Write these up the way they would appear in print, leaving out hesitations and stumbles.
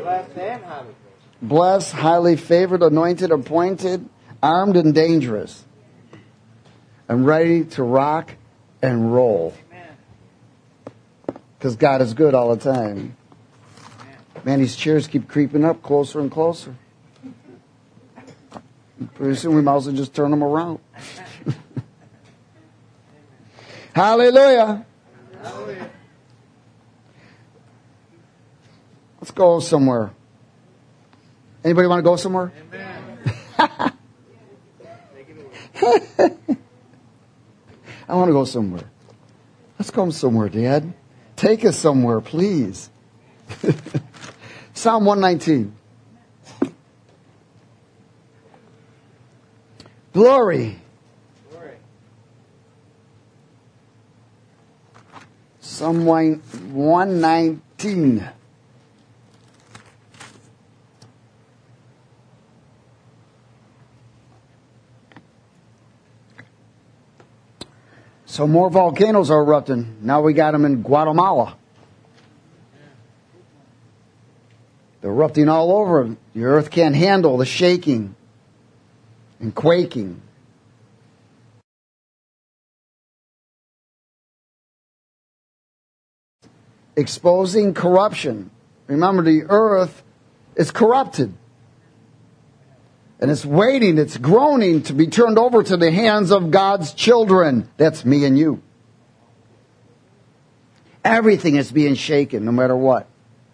Blessed, highly favored, anointed, appointed, armed, and dangerous. I'm ready to rock and roll. Because God is good all the time. Man, these chairs keep creeping up closer and closer. Pretty soon we might as well just turn them around. Hallelujah. Hallelujah. Let's go somewhere. Anybody want to go somewhere? Amen. I want to go somewhere. Let's go somewhere, Dad. Take us somewhere, please. Psalm 119. Glory. Psalm 119. So more volcanoes are erupting. Now we got them in Guatemala. They're erupting all over. The earth can't handle the shaking and quaking. Exposing corruption. Remember, the earth is corrupted. And it's waiting, it's groaning to be turned over to the hands of God's children. That's me and you. Everything is being shaken, no matter what.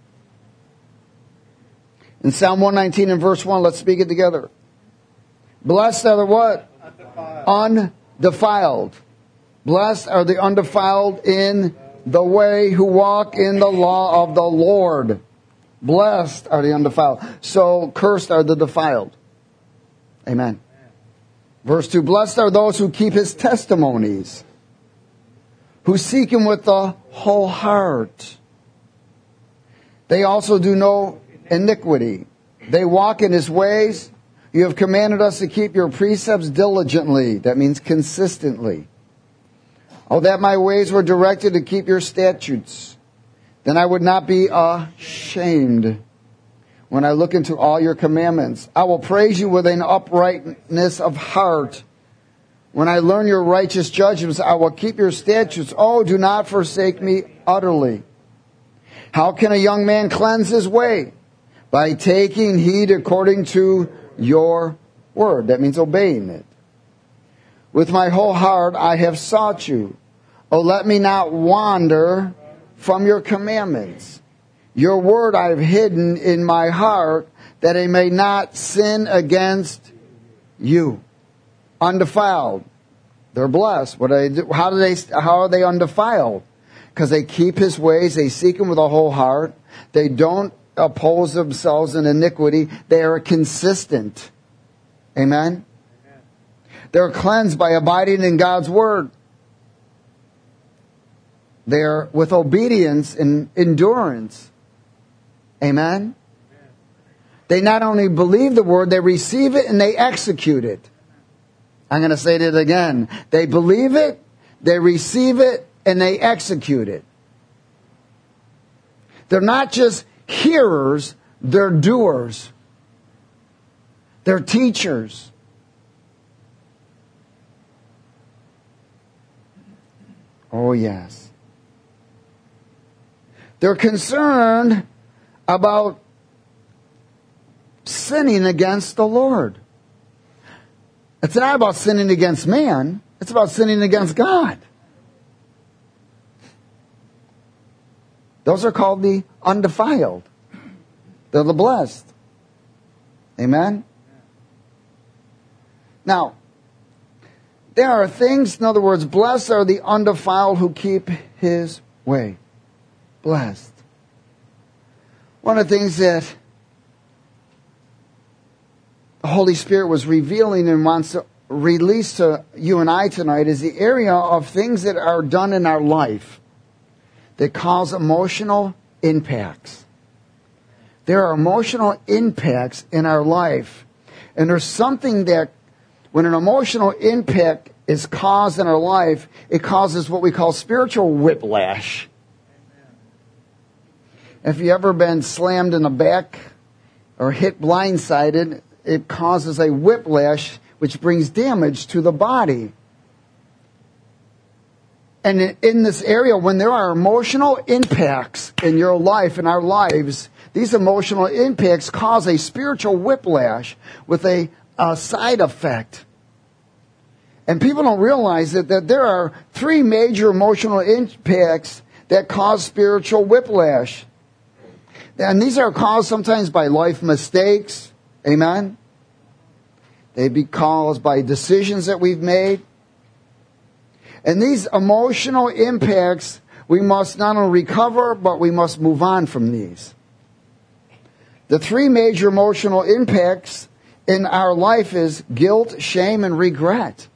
In Psalm 119 and verse 1, let's speak it together. Blessed are the what? Undefiled. Blessed are the undefiled in the way who walk in the law of the Lord. Blessed are the undefiled. So cursed are the defiled. Amen. Verse 2, blessed are those who keep his testimonies, who seek him with the whole heart. They also do no iniquity. They walk in his ways. You have commanded us to keep your precepts diligently. That means consistently. Oh, that my ways were directed to keep your statutes. Then I would not be ashamed when I look into all your commandments. I will praise you with an uprightness of heart. When I learn your righteous judgments, I will keep your statutes. Oh, do not forsake me utterly. How can a young man cleanse his way? By taking heed according to your word. That means obeying it. With my whole heart I have sought you. Oh, let me not wander from your commandments. Your word I have hidden in my heart, that I may not sin against you. Undefiled. They're blessed. What do they do? How are they undefiled? Because they keep his ways. They seek him with a whole heart. They don't oppose themselves in iniquity. They are consistent. Amen? They're cleansed by abiding in God's word. They're with obedience and endurance. Amen? They not only believe the word, they receive it and they execute it. I'm going to say it again. They believe it, they receive it, and they execute it. They're not just hearers, they're doers. They're teachers. Oh, yes. They're concerned about sinning against the Lord. It's not about sinning against man. It's about sinning against God. Those are called the undefiled. They're the blessed. Amen? Now, there are things, in other words, blessed are the undefiled who keep his way. Blessed. One of the things that the Holy Spirit was revealing and wants to release to you and I tonight is the area of things that are done in our life that cause emotional impacts. There are emotional impacts in our life. And there's something that, when an emotional impact is caused in our life, it causes what we call spiritual whiplash. If you ever been slammed in the back or hit blindsided, it causes a whiplash which brings damage to the body. And in this area, when there are emotional impacts in your life, in our lives, these emotional impacts cause a spiritual whiplash with a side effect. And people don't realize that there are three major emotional impacts that cause spiritual whiplash. And these are caused sometimes by life mistakes. Amen? They be caused by decisions that we've made. And these emotional impacts, we must not only recover, but we must move on from these. The three major emotional impacts in our life is guilt, shame, and regret.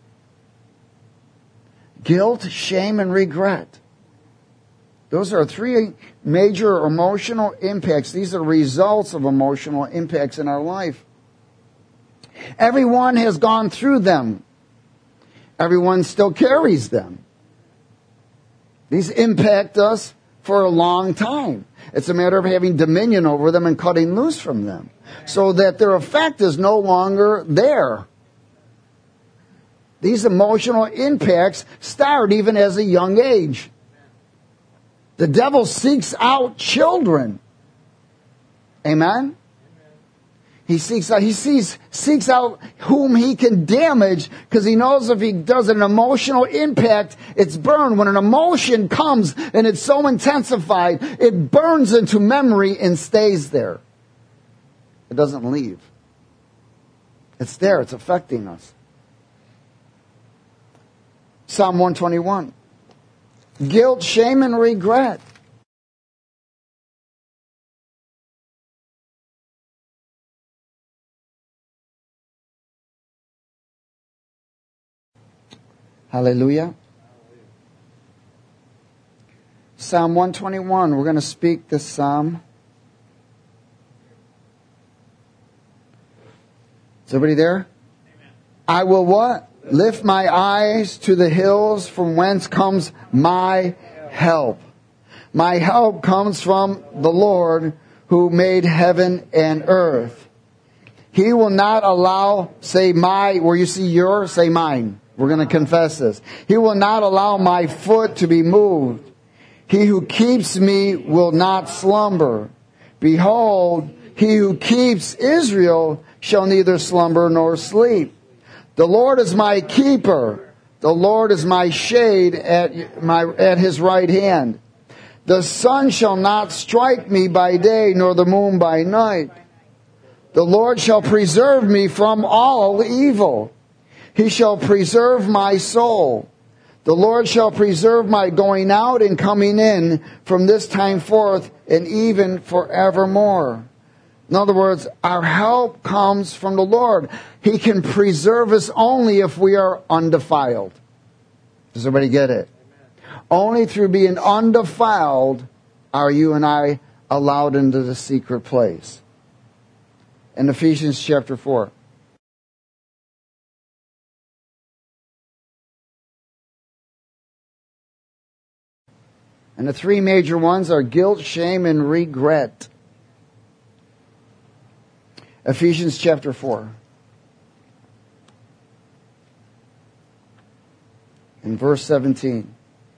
Guilt, shame, and regret. Those are three major emotional impacts. These are results of emotional impacts in our life. Everyone has gone through them. Everyone still carries them. These impact us for a long time. It's a matter of having dominion over them and cutting loose from them, so that their effect is no longer there. These emotional impacts start even as a young age. The devil seeks out children. Amen? He seeks out whom he can damage, because he knows if he does an emotional impact, it's burned. When an emotion comes and it's so intensified, it burns into memory and stays there. It doesn't leave. It's there. It's affecting us. Psalm 121. Guilt, shame, and regret. Hallelujah. Psalm 121. We're going to speak this psalm. Is everybody there? Amen. I will what? Lift my eyes to the hills, from whence comes my help. My help comes from the Lord who made heaven and earth. He will not allow, say my, where you see your, say mine. We're going to confess this. He will not allow my foot to be moved. He who keeps me will not slumber. Behold, he who keeps Israel shall neither slumber nor sleep. The Lord is my keeper. The Lord is my shade at his right hand. The sun shall not strike me by day, nor the moon by night. The Lord shall preserve me from all evil. He shall preserve my soul. The Lord shall preserve my going out and coming in from this time forth and even forevermore. In other words, our help comes from the Lord. He can preserve us only if we are undefiled. Does everybody get it? Amen. Only through being undefiled are you and I allowed into the secret place. In Ephesians chapter 4. And the three major ones are guilt, shame, and regret. Ephesians chapter 4. In verse 17.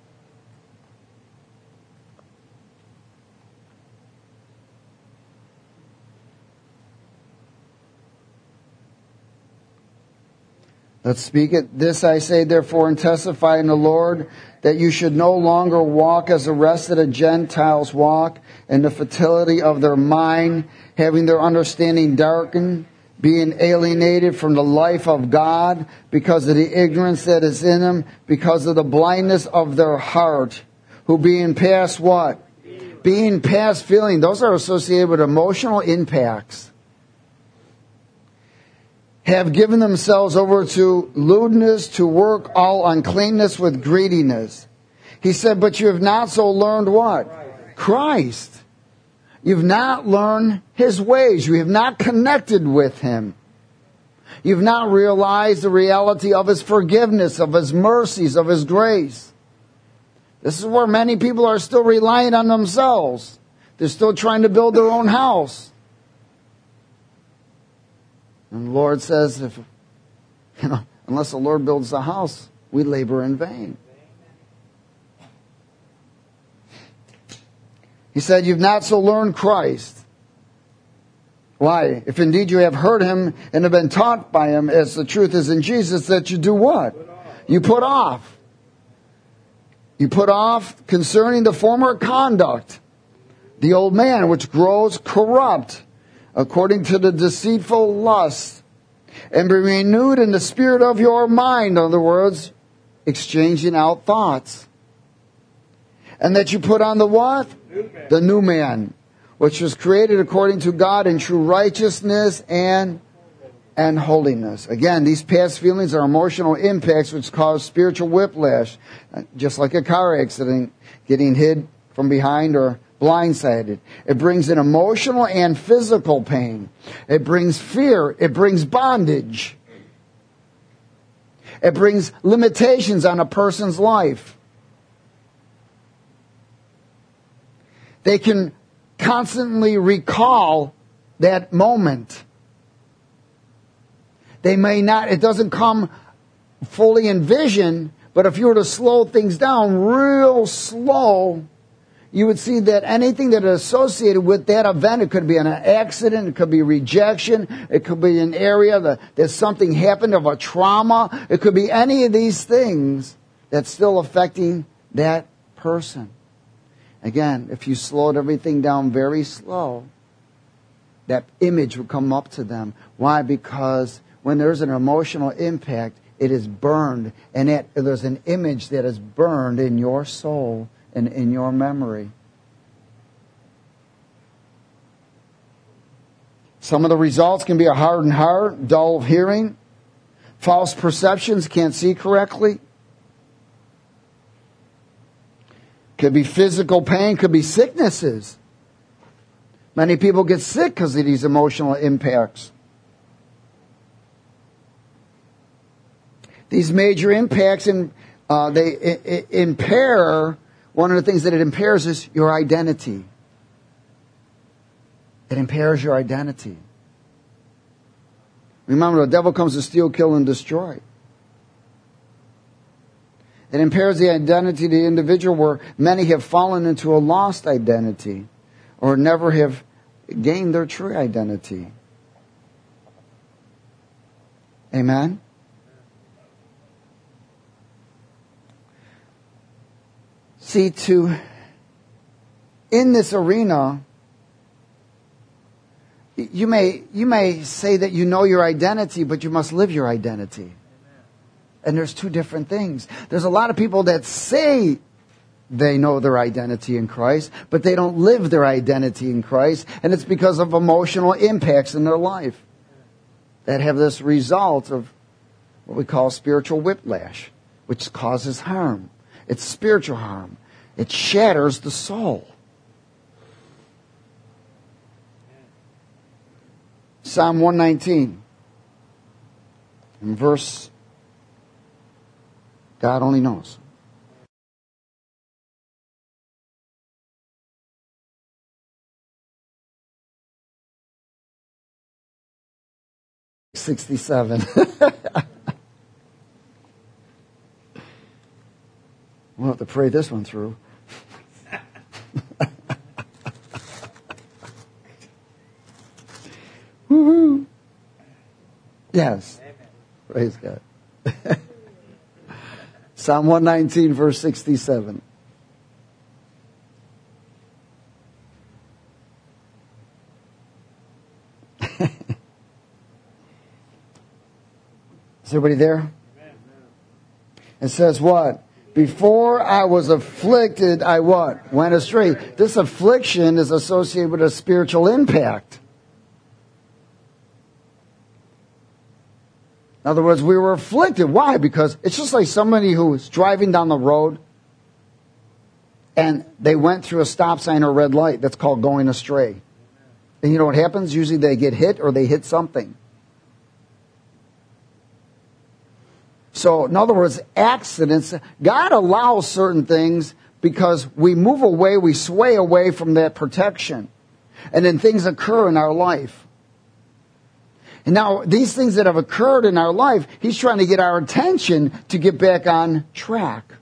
Let's speak it. This I say, therefore, and testify in the Lord, that you should no longer walk as the rest of the Gentiles walk, in the futility of their mind, having their understanding darkened, being alienated from the life of God, because of the ignorance that is in them, because of the blindness of their heart, who being past what? Being past feeling. Those are associated with emotional impacts. Have given themselves over to lewdness, to work all uncleanness with greediness. He said, but you have not so learned what? Christ. You've not learned His ways. You have not connected with Him. You've not realized the reality of His forgiveness, of His mercies, of His grace. This is where many people are still relying on themselves. They're still trying to build their own house. And the Lord says, unless the Lord builds the house, we labor in vain. He said, you've not so learned Christ. Why? If indeed you have heard him and have been taught by him, as the truth is in Jesus, that you do what? You put off. You put off concerning the former conduct, the old man which grows corrupt according to the deceitful lust, and be renewed in the spirit of your mind. In other words, exchanging out thoughts. And that you put on the what? The new man, which was created according to God in true righteousness and holiness. Again, these past feelings are emotional impacts which cause spiritual whiplash, just like a car accident, getting hit from behind or blindsided. It brings an emotional and physical pain. It brings fear. It brings bondage. It brings limitations on a person's life. They can constantly recall that moment. They may not, it doesn't come fully in vision, but if you were to slow things down real slow, you would see that anything that is associated with that event, it could be an accident, it could be rejection, it could be an area that something happened of a trauma, it could be any of these things that's still affecting that person. Again, if you slowed everything down very slow, that image would come up to them. Why? Because when there's an emotional impact, it is burned. And there's an image that is burned in your soul and in your memory. Some of the results can be a hardened heart, dull of hearing, false perceptions, can't see correctly. Could be physical pain, could be sicknesses. Many people get sick because of these emotional impacts. These major impacts, they impair, one of the things that it impairs is your identity. It impairs your identity. Remember, the devil comes to steal, kill, and destroy. It impairs the identity of the individual, where many have fallen into a lost identity or never have gained their true identity. Amen? See, in this arena, you may say that you know your identity, but you must live your identity. And there's two different things. There's a lot of people that say they know their identity in Christ, but they don't live their identity in Christ. And it's because of emotional impacts in their life that have this result of what we call spiritual whiplash, which causes harm. It's spiritual harm. It shatters the soul. Psalm 119, in verse, God only knows. $67. We'll have to pray this one through. Woo-hoo. Yes. Amen. Praise God. Psalm 119, verse 67. Is everybody there? It says what? Before I was afflicted, I what? Went astray. This affliction is associated with a spiritual impact. In other words, we were afflicted. Why? Because it's just like somebody who is driving down the road and they went through a stop sign or a red light. That's called going astray. And you know what happens? Usually they get hit or they hit something. So, in other words, accidents, God allows certain things because we move away, we sway away from that protection. And then things occur in our life. And now, these things that have occurred in our life, he's trying to get our attention to get back on track.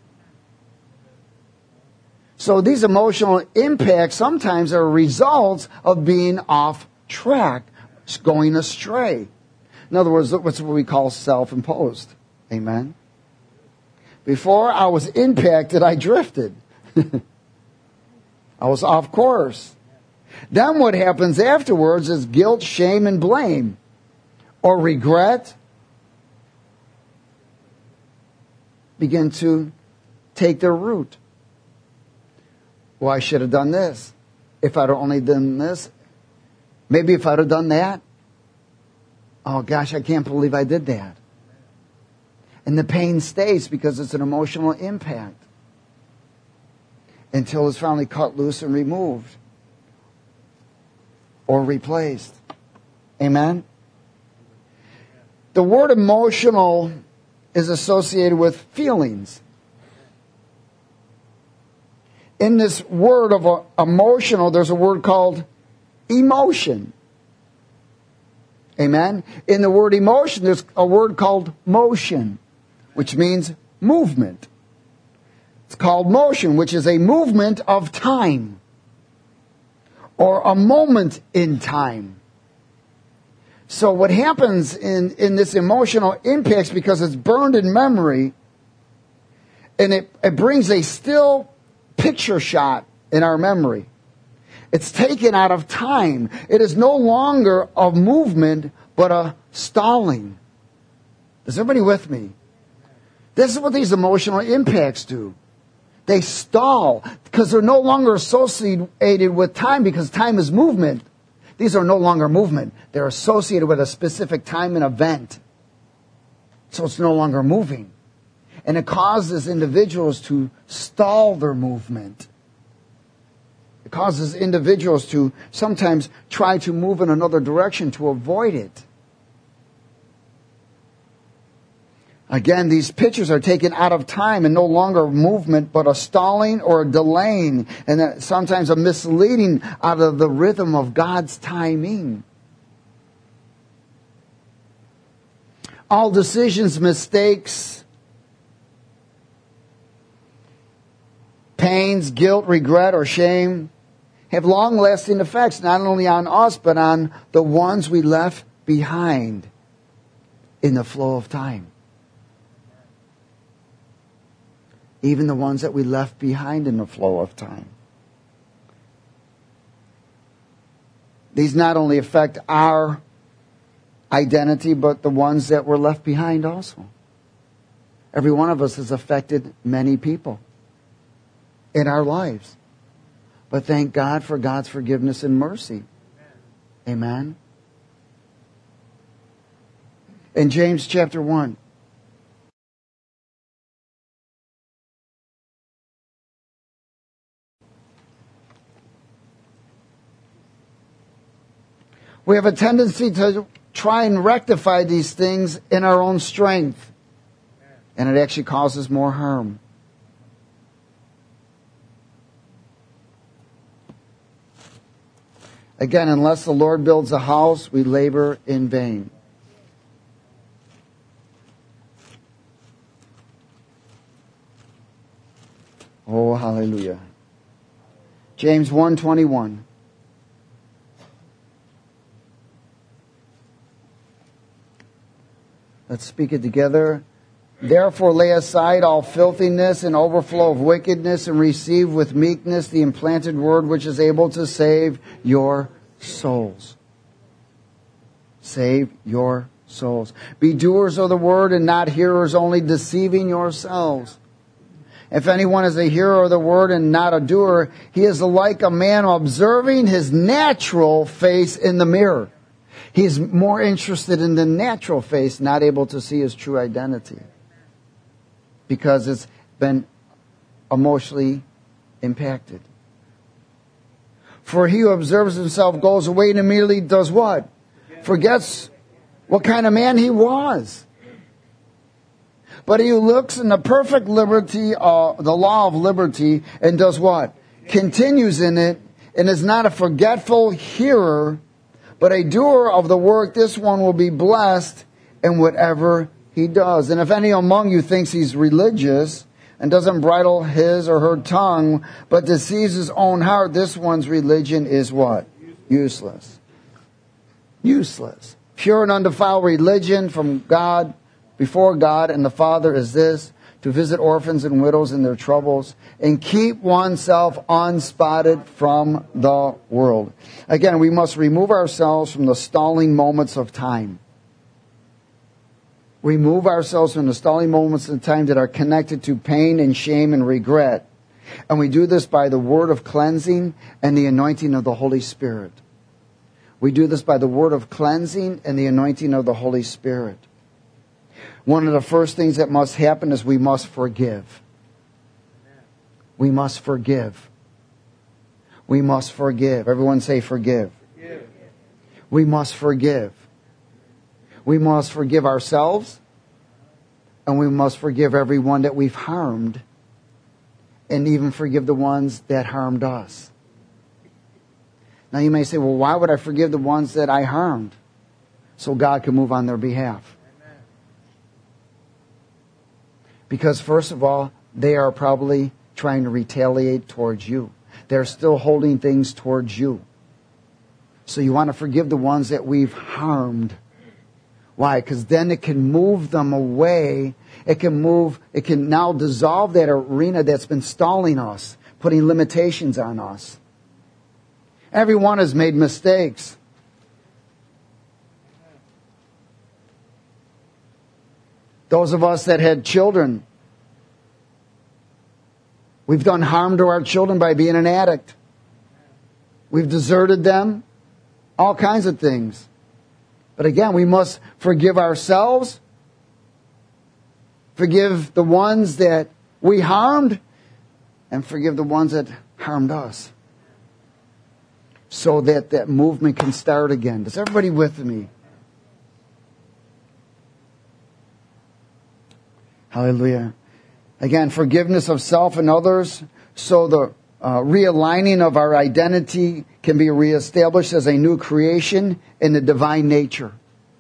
So these emotional impacts sometimes are results of being off track, going astray. In other words, what's what we call self-imposed. Amen? Before I was impacted, I drifted. I was off course. Then what happens afterwards is guilt, shame, and blame, or regret, begin to take their root. Well, I should have done this. If I'd only done this, maybe if I'd have done that. Oh gosh, I can't believe I did that. And the pain stays because it's an emotional impact until it's finally cut loose and removed or replaced. Amen? The word emotional is associated with feelings. In this word of emotional, there's a word called emotion. Amen? In the word emotion, there's a word called motion, which means movement. It's called motion, which is a movement of time, or a moment in time. So what happens in this emotional impacts, because it's burned in memory, and it brings a still picture shot in our memory. It's taken out of time. It is no longer a movement, but a stalling. Is everybody with me? This is what these emotional impacts do. They stall because they're no longer associated with time, because time is movement. These are no longer movement. They're associated with a specific time and event. So it's no longer moving. And it causes individuals to stall their movement. It causes individuals to sometimes try to move in another direction to avoid it. Again, these pictures are taken out of time and no longer movement, but a stalling or a delaying, and sometimes a misleading out of the rhythm of God's timing. All decisions, mistakes, pains, guilt, regret, or shame have long-lasting effects not only on us, but on the ones we left behind in the flow of time. Even the ones that we left behind in the flow of time. These not only affect our identity, but the ones that were left behind also. Every one of us has affected many people in our lives. But thank God for God's forgiveness and mercy. Amen. In James chapter 1. We have a tendency to try and rectify these things in our own strength. And it actually causes more harm. Again, unless the Lord builds a house, we labor in vain. Oh, hallelujah. James 1:21. Let's speak it together. Therefore lay aside all filthiness and overflow of wickedness, and receive with meekness the implanted word which is able to save your souls. Save your souls. Be doers of the word and not hearers only, deceiving yourselves. If anyone is a hearer of the word and not a doer, he is like a man observing his natural face in the mirror. He's more interested in the natural face, not able to see his true identity, because it's been emotionally impacted. For he who observes himself goes away and immediately does what? Forgets what kind of man he was. But he who looks in the perfect liberty, the law of liberty, and does what? Continues in it, and is not a forgetful hearer, but a doer of the work, this one will be blessed in whatever he does. And if any among you thinks he's religious and doesn't bridle his or her tongue, but deceives his own heart, this one's religion is what? Useless. Useless. Pure and undefiled religion from God, before God and the Father is this, to visit orphans and widows in their troubles and keep oneself unspotted from the world. Again, we must remove ourselves from the stalling moments of time. Remove ourselves from the stalling moments of time that are connected to pain and shame and regret. And we do this by the word of cleansing and the anointing of the Holy Spirit. We do this by the word of cleansing and the anointing of the Holy Spirit. One of the first things that must happen is we must forgive. We must forgive. We must forgive. Everyone say forgive. Forgive. We must forgive. We must forgive ourselves, and we must forgive everyone that we've harmed, and even forgive the ones that harmed us. Now you may say, well, why would I forgive the ones that I harmed? So God can move on their behalf. Because first of all, they are probably trying to retaliate towards you. They're still holding things towards you. So you want to forgive the ones that we've harmed. Why? Because then it can move them away. It can now dissolve that arena that's been stalling us, putting limitations on us. Everyone has made mistakes. Those of us that had children, we've done harm to our children by being an addict. We've deserted them. All kinds of things. But again, we must forgive ourselves. Forgive the ones that we harmed. And forgive the ones that harmed us. So that that movement can start again. Is everybody with me? Hallelujah. Again, forgiveness of self and others, so the realigning of our identity can be reestablished as a new creation in the divine nature.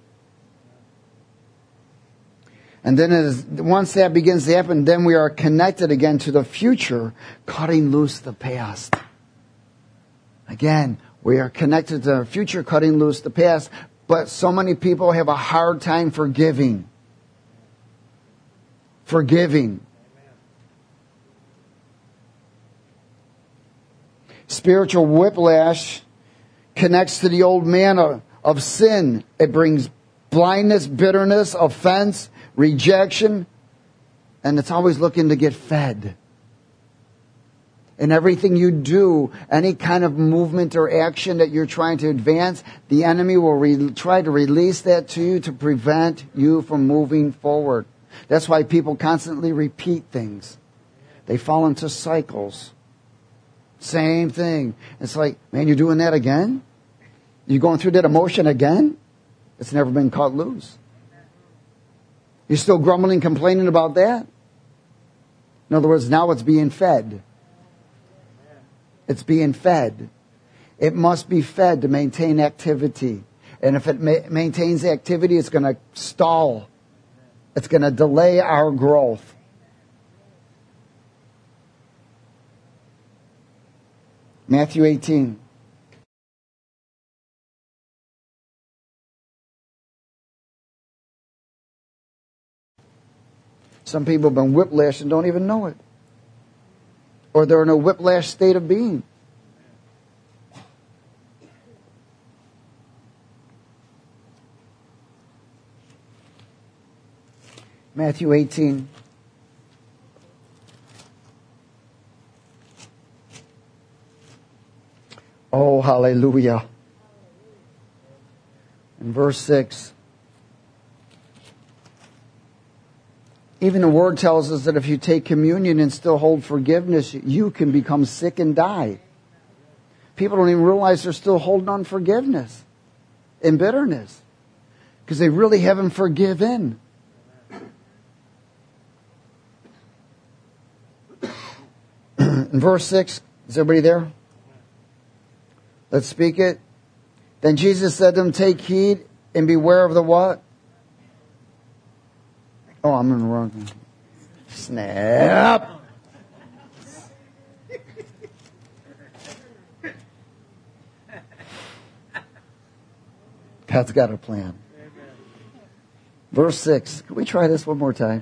And then once that begins to happen, then we are connected again to the future, cutting loose the past. Again, we are connected to the future, cutting loose the past, but so many people have a hard time forgiving. Forgiving. Spiritual whiplash connects to the old man of sin. It brings blindness, bitterness, offense, rejection, and it's always looking to get fed. In everything you do, any kind of movement or action that you're trying to advance, the enemy will try to release that to you to prevent you from moving forward. That's why people constantly repeat things. They fall into cycles. Same thing. It's like, man, you're doing that again? You're going through that emotion again? It's never been cut loose. You're still grumbling, complaining about that? In other words, now it's being fed. It's being fed. It must be fed to maintain activity. And if it maintains activity, it's going to stall. It's going to delay our growth. Matthew 18. Some people have been whiplashed and don't even know it. Or they're in a whiplash state of being. Matthew 18. Oh, hallelujah. In verse 6. Even the Word tells us that if you take communion and still hold forgiveness, you can become sick and die. People don't even realize they're still holding on forgiveness and bitterness because they really haven't forgiven. In verse 6, is everybody there? Let's speak it. Then Jesus said to them, take heed and beware of the what? Oh, I'm in the wrong thing. Snap. God's got a plan. Verse 6. Can we try this one more time?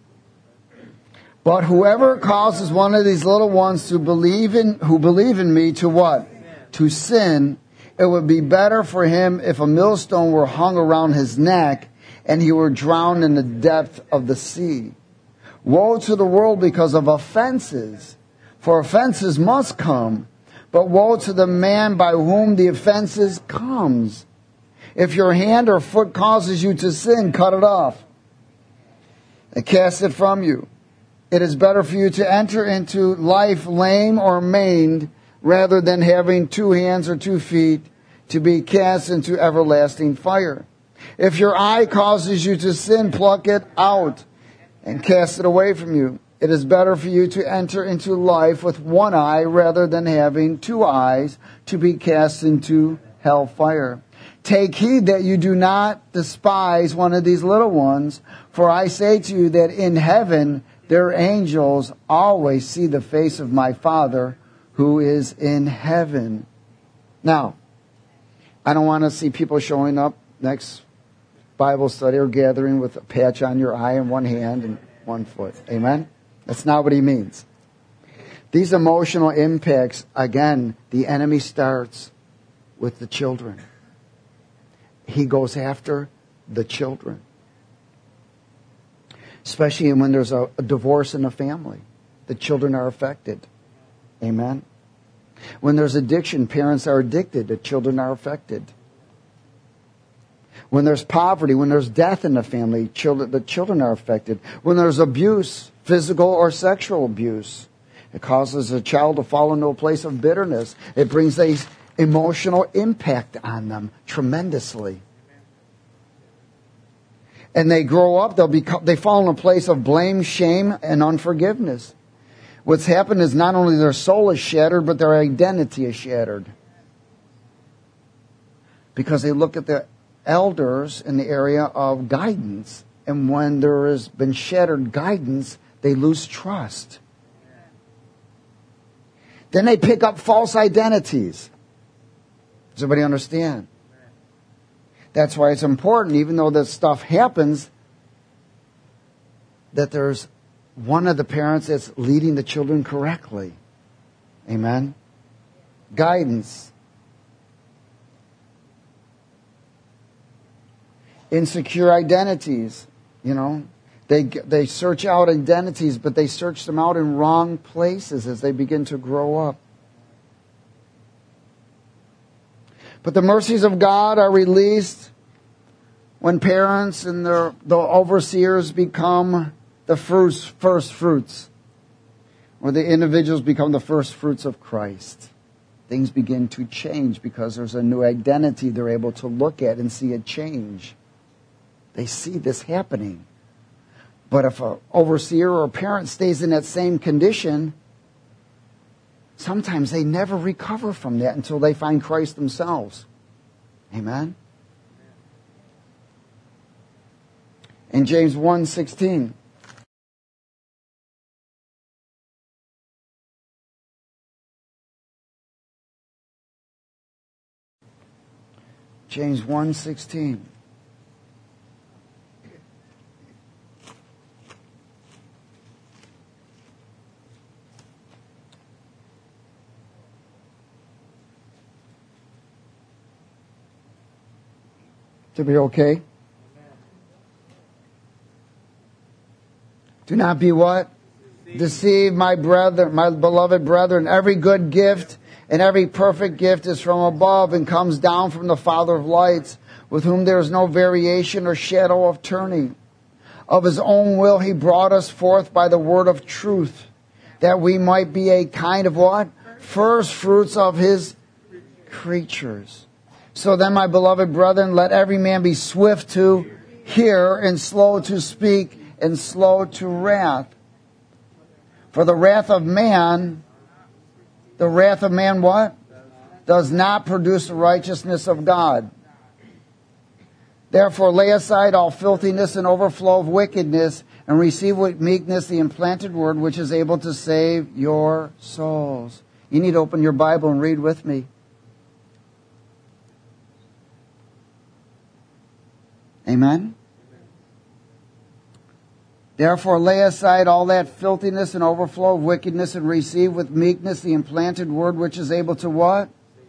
But whoever causes one of these little ones who believe in me to what? To sin, it would be better for him if a millstone were hung around his neck and he were drowned in the depth of the sea. Woe to the world because of offenses, for offenses must come, but woe to the man by whom the offenses comes. If your hand or foot causes you to sin, cut it off and cast it from you. It is better for you to enter into life lame or maimed rather than having 2 hands or 2 feet to be cast into everlasting fire. If your eye causes you to sin, pluck it out and cast it away from you. It is better for you to enter into life with 1 eye rather than having 2 eyes to be cast into hellfire. Take heed that you do not despise one of these little ones, for I say to you that in heaven their angels always see the face of my Father who is in heaven. Now, I don't want to see people showing up next Bible study or gathering with a patch on your eye and 1 hand and 1 foot. Amen? That's not what he means. These emotional impacts, again, the enemy starts with the children. He goes after the children. Especially when there's a divorce in a family. The children are affected. Amen? When there's addiction, parents are addicted. The children are affected. When there's poverty, when there's death in the family, the children are affected. When there's abuse, physical or sexual abuse, it causes a child to fall into a place of bitterness. It brings a emotional impact on them tremendously. And they grow up, they fall in a place of blame, shame, and unforgiveness. What's happened is not only their soul is shattered, but their identity is shattered. Because they look at the elders in the area of guidance. And when there has been shattered guidance, they lose trust. Then they pick up false identities. Does everybody understand? That's why it's important, even though this stuff happens, that there's one of the parents that's leading the children correctly. Amen? Guidance. Insecure identities. You know, they search out identities, but they search them out in wrong places as they begin to grow up. But the mercies of God are released when parents and the overseers become the first fruits, or the individuals become the first fruits of Christ. Things begin to change because there's a new identity they're able to look at and see it change. They see this happening. But if an overseer or a parent stays in that same condition, sometimes they never recover from that until they find Christ themselves. Amen? In James 1:16. James 1:16. To be okay? Do not be what? Deceived, my beloved brethren. Every good gift and every perfect gift is from above and comes down from the Father of lights, with whom there is no variation or shadow of turning. Of his own will he brought us forth by the word of truth, that we might be a kind of what? First fruits of his creatures. So then, my beloved brethren, let every man be swift to hear and slow to speak and slow to wrath. For the wrath of man The wrath of man what? Does not produce the righteousness of God. Therefore lay aside all filthiness and overflow of wickedness, and receive with meekness the implanted word which is able to save your souls. You need to open your Bible and read with me. Amen? Therefore lay aside all that filthiness and overflow of wickedness, and receive with meekness the implanted word which is able to what?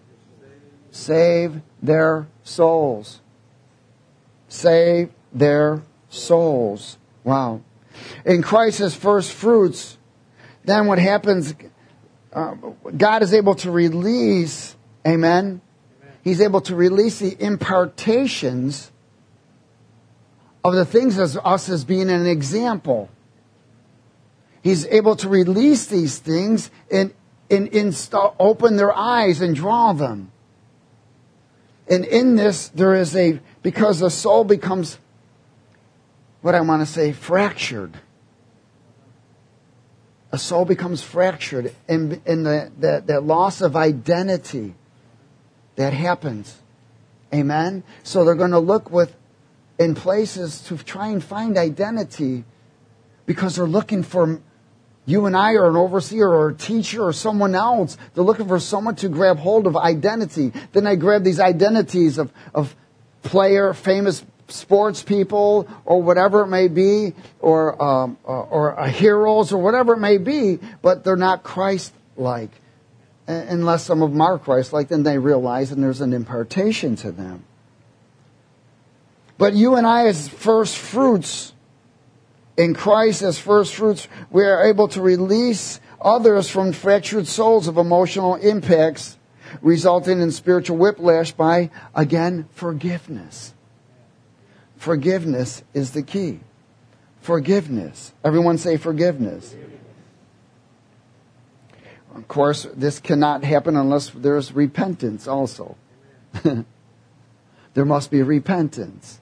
Save their souls. Save their souls. Wow. In Christ as first fruits, then what happens, God is able to release, amen? He's able to release the impartations of the things as us as being an example. He's able to release these things and open their eyes and draw them. And in this, there is because the soul becomes, what I want to say, fractured. A soul becomes fractured, and that loss of identity that happens. Amen? So they're going to look in places to try and find identity, because they're looking for you and I, or an overseer or a teacher or someone else. They're looking for someone to grab hold of identity. Then they grab these identities of famous sports people, or whatever it may be, or heroes, or whatever it may be, but they're not Christ-like. Unless some of them are Christ-like, then they realize, and there's an impartation to them. But you and I, as first fruits, in Christ as first fruits, we are able to release others from fractured souls of emotional impacts, resulting in spiritual whiplash by, again, forgiveness. Forgiveness is the key. Forgiveness. Everyone say forgiveness. Of course, this cannot happen unless there's repentance also. There must be repentance.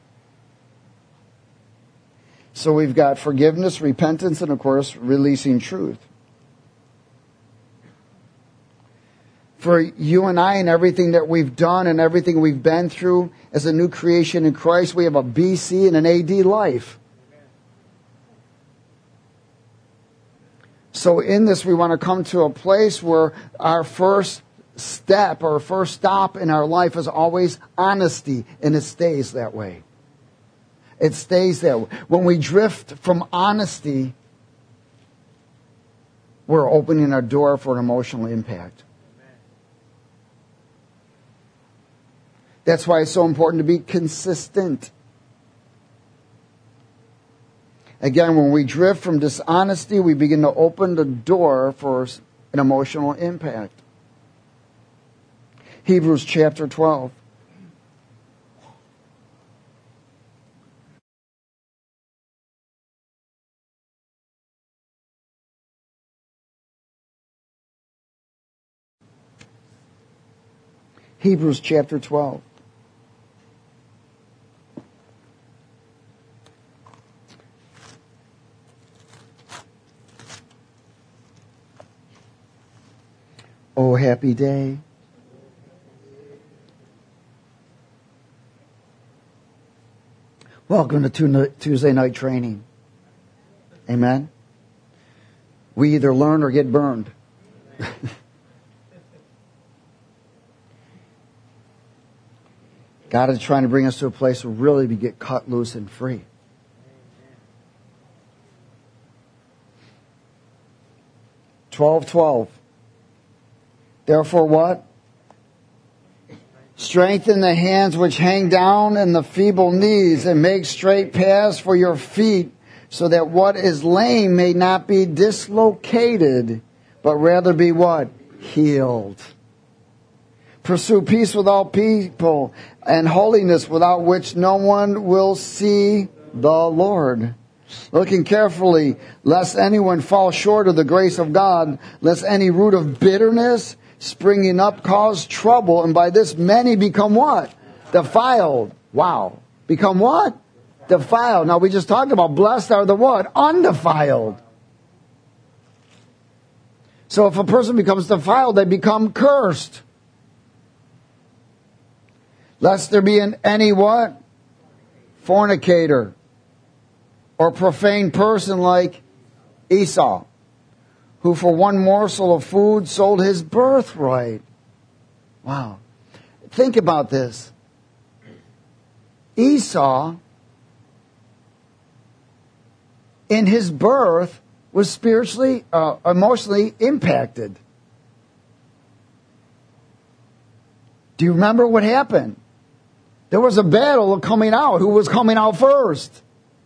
So we've got forgiveness, repentance, and of course, releasing truth. For you and I, and everything that we've done and everything we've been through as a new creation in Christ, we have a BC and an AD life. So in this, we want to come to a place where our first step or first stop in our life is always honesty, and it stays that way. It stays there. When we drift from honesty, we're opening our door for an emotional impact. That's why it's so important to be consistent. Again, when we drift from dishonesty, we begin to open the door for an emotional impact. Hebrews chapter 12. Hebrews chapter 12. Oh, happy day. Welcome to Tuesday night training. Amen. We either learn or get burned. God is trying to bring us to a place where really we get cut loose and free. (12:12). Therefore what? Strengthen the hands which hang down and the feeble knees, and make straight paths for your feet, so that what is lame may not be dislocated, but rather be what? Healed. Pursue peace with all people and holiness, without which no one will see the Lord. Looking carefully, lest anyone fall short of the grace of God, lest any root of bitterness springing up cause trouble, and by this many become what? Defiled. Wow. Become what? Defiled. Now we just talked about blessed are the what? Undefiled. So if a person becomes defiled, they become cursed. Lest there be in any what? Fornicator. Or profane person like Esau, who for one morsel of food sold his birthright. Wow. Think about this. Esau, in his birth, was spiritually, emotionally impacted. Do you remember what happened? There was a battle coming out. Who was coming out first?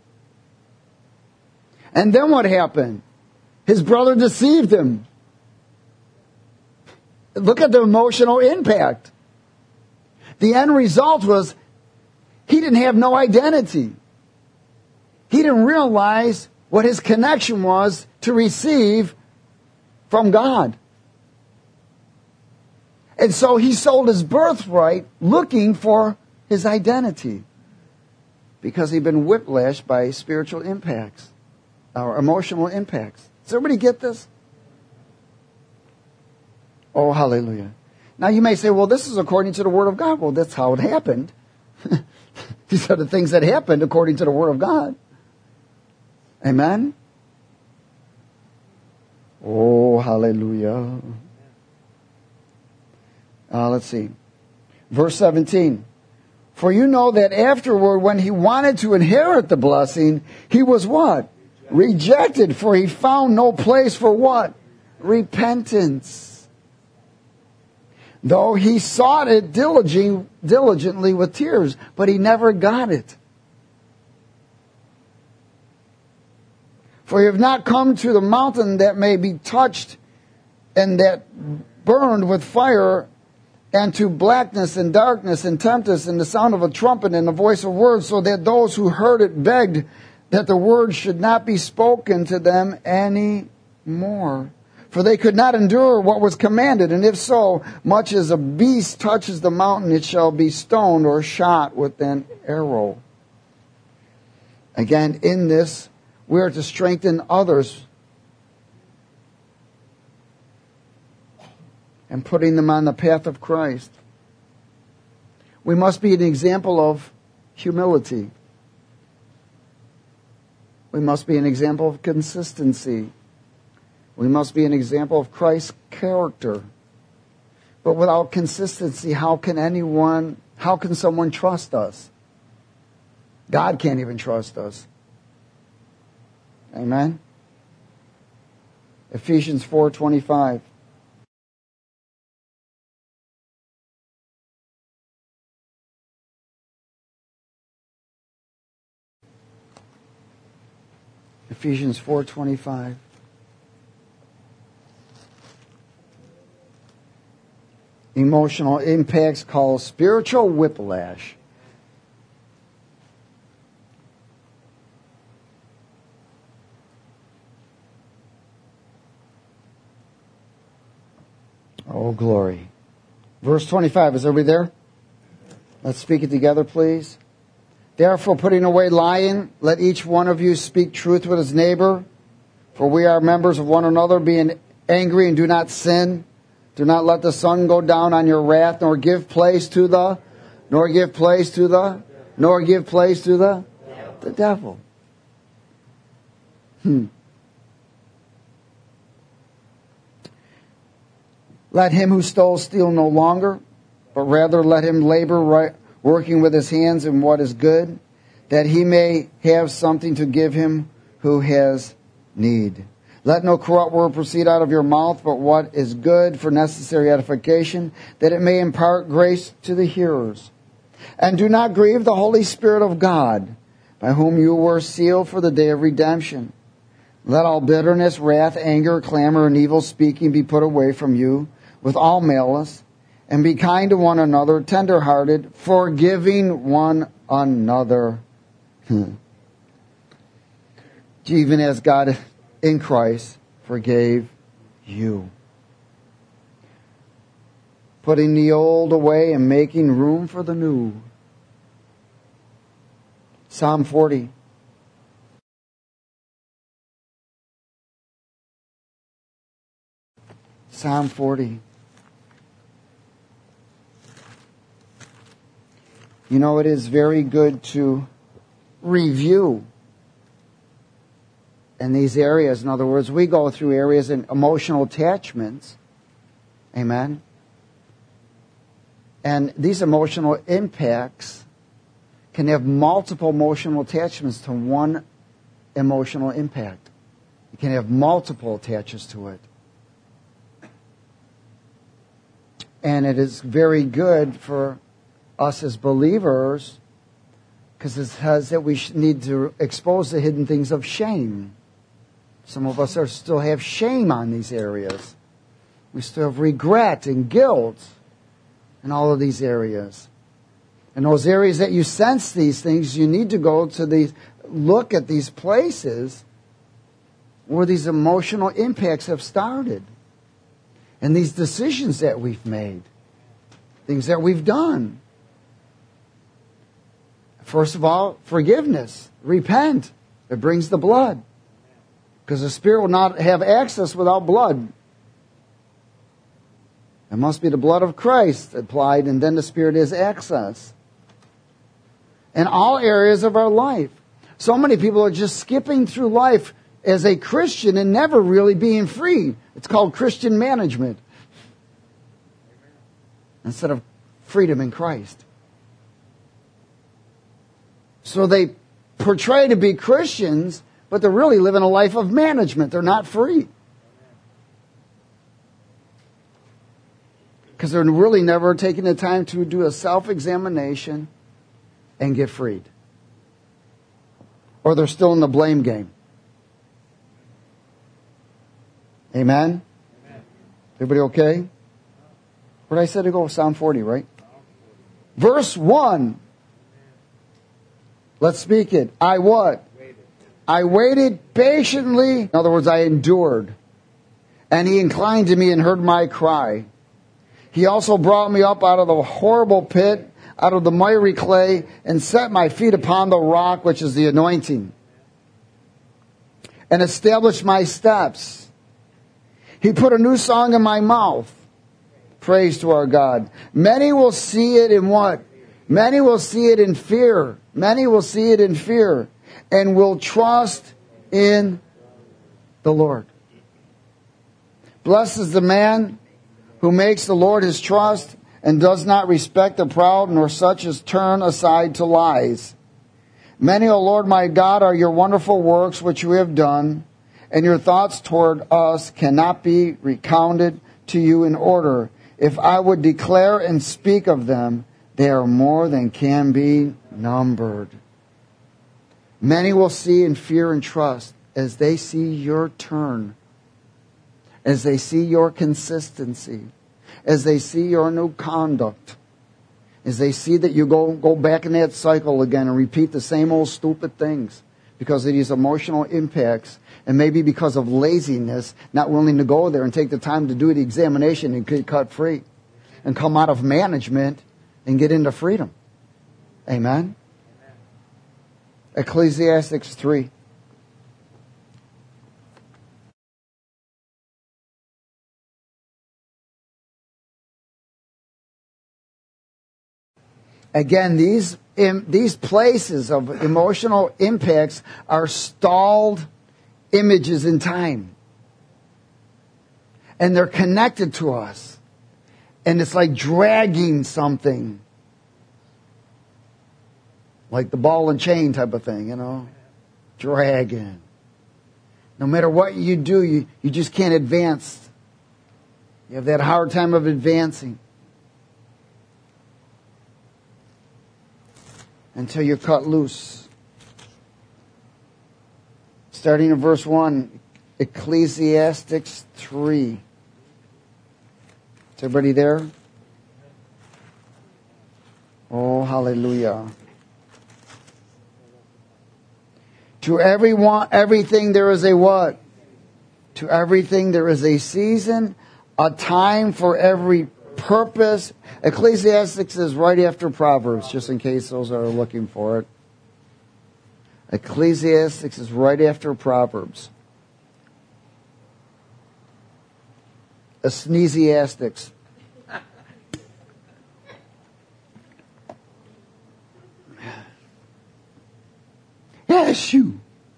And then what happened? His brother deceived him. Look at the emotional impact. The end result was he didn't have no identity. He didn't realize what his connection was to receive from God. And so he sold his birthright looking for his identity because he'd been whiplashed by spiritual impacts or emotional impacts. Does everybody get this? Oh, hallelujah. Now you may say, well, this is according to the Word of God. Well, that's how it happened. These are the things that happened according to the Word of God. Amen? Oh, hallelujah. Let's see. Verse 17. For you know that afterward, when he wanted to inherit the blessing, he was what? Rejected, for he found no place for what? Repentance. Though he sought it diligently with tears, but he never got it. For you have not come to the mountain that may be touched and that burned with fire, and to blackness and darkness and tempest and the sound of a trumpet and the voice of words, so that those who heard it begged that the word should not be spoken to them any more. For they could not endure what was commanded, and if so, much as a beast touches the mountain, it shall be stoned or shot with an arrow. Again, in this, we are to strengthen others and putting them on the path of Christ. We must be an example of humility. We must be an example of consistency. We must be an example of Christ's character. But without consistency, how can someone trust us? God can't even trust us. Amen? Ephesians 4:25. Ephesians 4:25. Emotional impacts called spiritual whiplash. Oh, glory. Verse 25, is everybody there? Let's speak it together, please. Therefore, putting away lying, let each one of you speak truth with his neighbor, for we are members of one another. Being angry and do not sin. Do not let the sun go down on your wrath, nor give place to the devil. Let him who stole steal no longer, but rather let him labor, working with his hands in what is good, that he may have something to give him who has need. Let no corrupt word proceed out of your mouth, but what is good for necessary edification, that it may impart grace to the hearers. And do not grieve the Holy Spirit of God, by whom you were sealed for the day of redemption. Let all bitterness, wrath, anger, clamor, and evil speaking be put away from you, with all malice, and be kind to one another, tender-hearted, forgiving one another. Even as God in Christ forgave you. Putting the old away and making room for the new. Psalm 40. Psalm 40. You know, it is very good to review in these areas. In other words, we go through areas in emotional attachments. Amen. And these emotional impacts can have multiple emotional attachments to one emotional impact. You can have multiple attaches to it. And it is very good for us as believers, because it says that we need to expose the hidden things of shame. Some of us still have shame on these areas. We still have regret and guilt in all of these areas. In those areas that you sense these things, you need to go to look at these places where these emotional impacts have started. And these decisions that we've made. Things that we've done. First of all, forgiveness. Repent. It brings the blood. Because the Spirit will not have access without blood. It must be the blood of Christ applied, and then the Spirit has access. In all areas of our life. So many people are just skipping through life as a Christian and never really being free. It's called Christian management. Instead of freedom in Christ. So they portray to be Christians, but they're really living a life of management. They're not free. Because they're really never taking the time to do a self-examination and get freed. Or they're still in the blame game. Amen? Everybody okay? Where did I say to go? Psalm 40, right? Verse 1. Let's speak it. I what? I waited patiently. In other words, I endured. And he inclined to me and heard my cry. He also brought me up out of the horrible pit, out of the miry clay, and set my feet upon the rock, which is the anointing, and established my steps. He put a new song in my mouth. Praise to our God. Many will see it in what? Many will see it in fear. Many will see it in fear and will trust in the Lord. Blessed is the man who makes the Lord his trust and does not respect the proud, nor such as turn aside to lies. Many, O Lord my God, are your wonderful works which you have done, and your thoughts toward us cannot be recounted to you in order. If I would declare and speak of them, they are more than can be numbered. Many will see and fear and trust as they see your turn, as they see your consistency, as they see your new conduct, as they see that you go back in that cycle again and repeat the same old stupid things because of these emotional impacts, and maybe because of laziness, not willing to go there and take the time to do the examination and get cut free and come out of management and get into freedom. Amen? Ecclesiastes 3. Again, these places of emotional impacts are stalled images in time. And they're connected to us. And it's like dragging something. Like the ball and chain type of thing, you know. Dragging. No matter what you do, you just can't advance. You have that hard time of advancing. Until you're cut loose. Starting in verse 1, Ecclesiastes 3. Is everybody there? Oh, hallelujah. To everything there is a what? To everything there is a season, a time for every purpose. Ecclesiastes is right after Proverbs, just in case those are looking for it. Ecclesiastes is right after Proverbs. Ecclesiastics. Yes, you.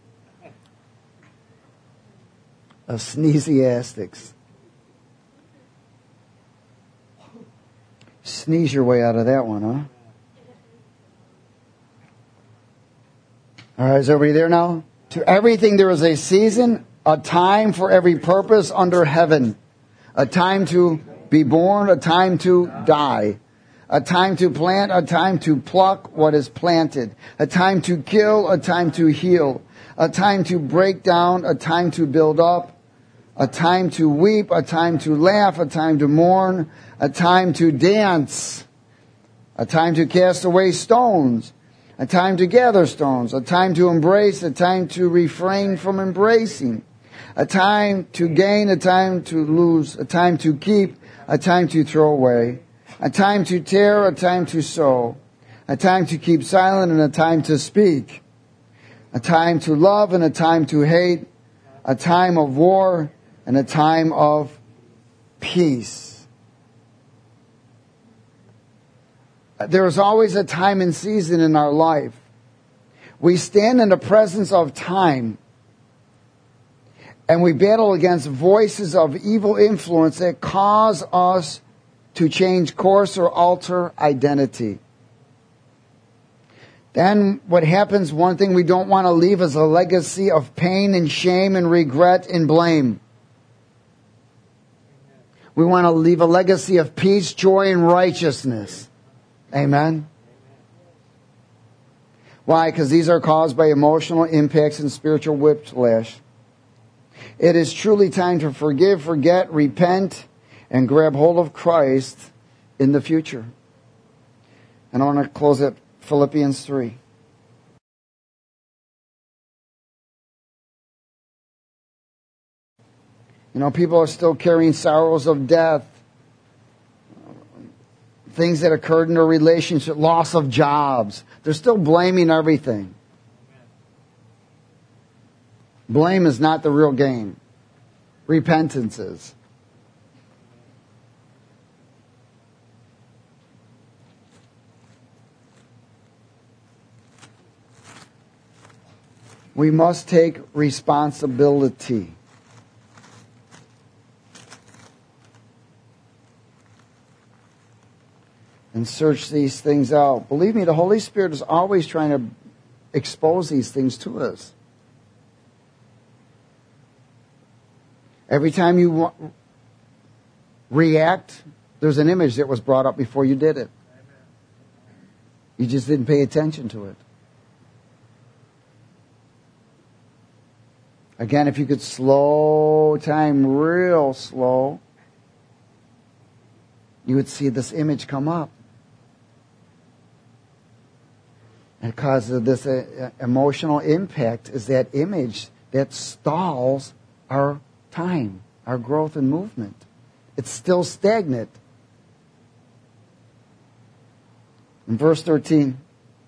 Ecclesiastics. Sneeze your way out of that one, huh? All right, is everybody there now? To everything there is a season, a time for every purpose under heaven. A time to be born, a time to die. A time to plant, a time to pluck what is planted. A time to kill, a time to heal. A time to break down, a time to build up. A time to weep, a time to laugh, a time to mourn. A time to dance. A time to cast away stones. A time to gather stones. A time to embrace, a time to refrain from embracing. A time to gain, a time to lose. A time to keep, a time to throw away. A time to tear, a time to sow. A time to keep silent and a time to speak. A time to love and a time to hate. A time of war and a time of peace. There is always a time and season in our life. We stand in the presence of time and we battle against voices of evil influence that cause us to change course or alter identity. Then what happens, one thing we don't want to leave is a legacy of pain and shame and regret and blame. We want to leave a legacy of peace, joy, and righteousness. Amen? Why? Because these are caused by emotional impacts and spiritual whiplash. It is truly time to forgive, forget, repent, and grab hold of Christ in the future. And I want to close at Philippians 3. You know, people are still carrying sorrows of death, things that occurred in their relationship, loss of jobs. They're still blaming everything. Blame is not the real game. Repentance is. We must take responsibility. And search these things out. Believe me, the Holy Spirit is always trying to expose these things to us. Every time you react, there's an image that was brought up before you did it. You just didn't pay attention to it. Again, if you could slow time real slow, you would see this image come up. And because of this emotional impact is that image that stalls our time, our growth and movement. It's still stagnant. In verse 13,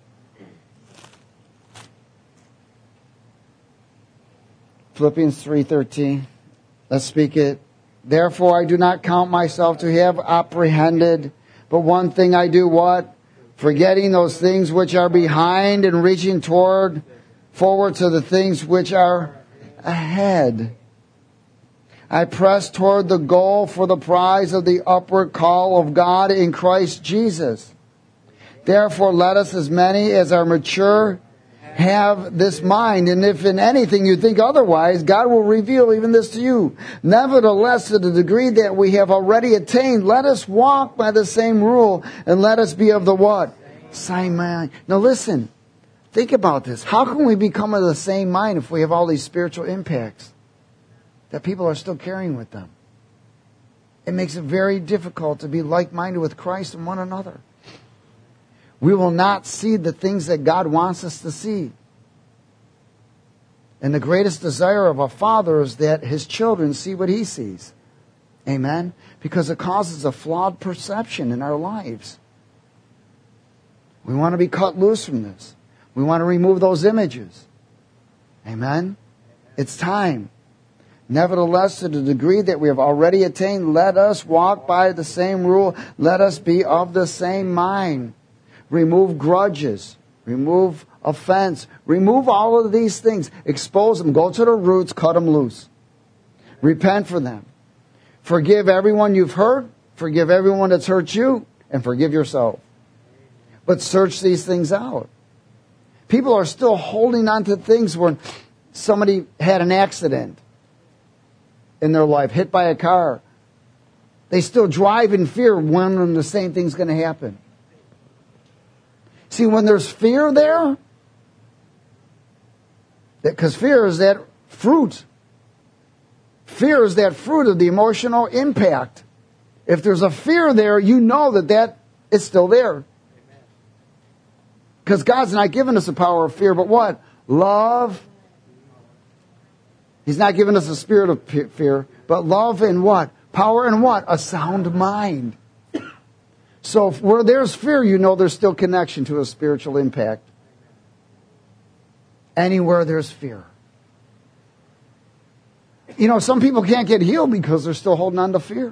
Philippians 3:13, let's speak it. Therefore I do not count myself to have apprehended, but one thing I do, what? Forgetting those things which are behind and reaching forward to the things which are ahead. I press toward the goal for the prize of the upward call of God in Christ Jesus. Therefore let us, as many as are mature, have this mind, and if in anything you think otherwise, God will reveal even this to you. Nevertheless, to the degree that we have already attained, let us walk by the same rule, and let us be of the what? Same mind. Now listen, think about this. How can we become of the same mind if we have all these spiritual impacts that people are still carrying with them? It makes it very difficult to be like-minded with Christ and one another. We will not see the things that God wants us to see. And the greatest desire of a father is that his children see what he sees. Amen? Because it causes a flawed perception in our lives. We want to be cut loose from this. We want to remove those images. Amen? It's time. Nevertheless, to the degree that we have already attained, let us walk by the same rule. Let us be of the same mind. Remove grudges. Remove offense. Remove all of these things. Expose them. Go to the roots. Cut them loose. Repent for them. Forgive everyone you've hurt. Forgive everyone that's hurt you. And forgive yourself. But search these things out. People are still holding on to things when somebody had an accident in their life, hit by a car. They still drive in fear, wondering the same thing's going to happen. See, when there's fear there, because fear is that fruit. Fear is that fruit of the emotional impact. If there's a fear there, you know that is still there. Because God's not given us the power of fear, but what? Love. He's not given us a spirit of fear, but love and what? Power and what? A sound mind. So where there's fear, you know there's still connection to a spiritual impact. Anywhere there's fear. You know, some people can't get healed because they're still holding on to fear.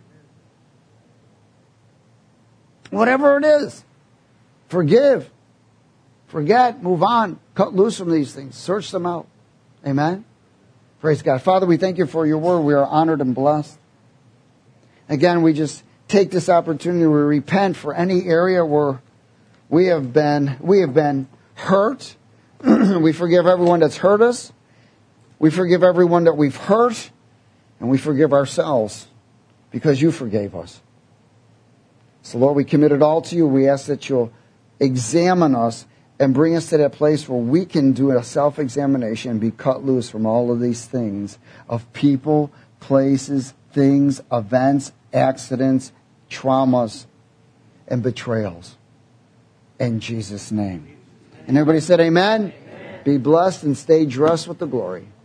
Whatever it is, forgive, forget, move on, cut loose from these things, search them out. Amen? Praise God. Father, we thank you for your word. We are honored and blessed. Again, we just take this opportunity to repent for any area where we have been hurt. We forgive everyone that's hurt us. We forgive everyone that we've hurt. And we forgive ourselves because you forgave us. So Lord, we commit it all to you. We ask that you'll examine us and bring us to that place where we can do a self-examination and be cut loose from all of these things of people, places, things, events, accidents, traumas, and betrayals. In Jesus' name. And everybody said amen? Amen. Be blessed and stay dressed with the glory.